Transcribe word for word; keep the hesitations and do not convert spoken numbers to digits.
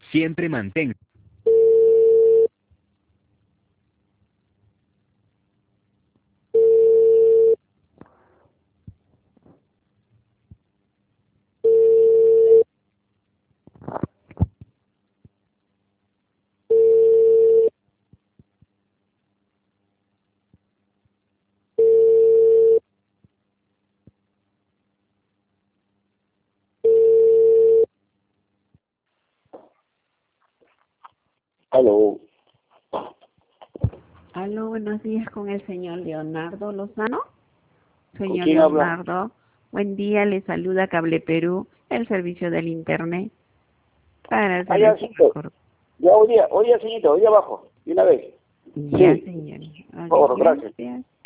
Siempre mantenga. Aló. Aló, buenos días con el señor Leonardo Lozano. ¿Con Señor quién habla? Leonardo, buen día, le saluda Cable Perú, el servicio del Internet, para Ah, hacer ya, el señorito. mejor. Ya, hoy día, hoy día, señorito, hoy día abajo, de una vez. Ya, Sí, señor. por Ok, favor, gracias. gracias.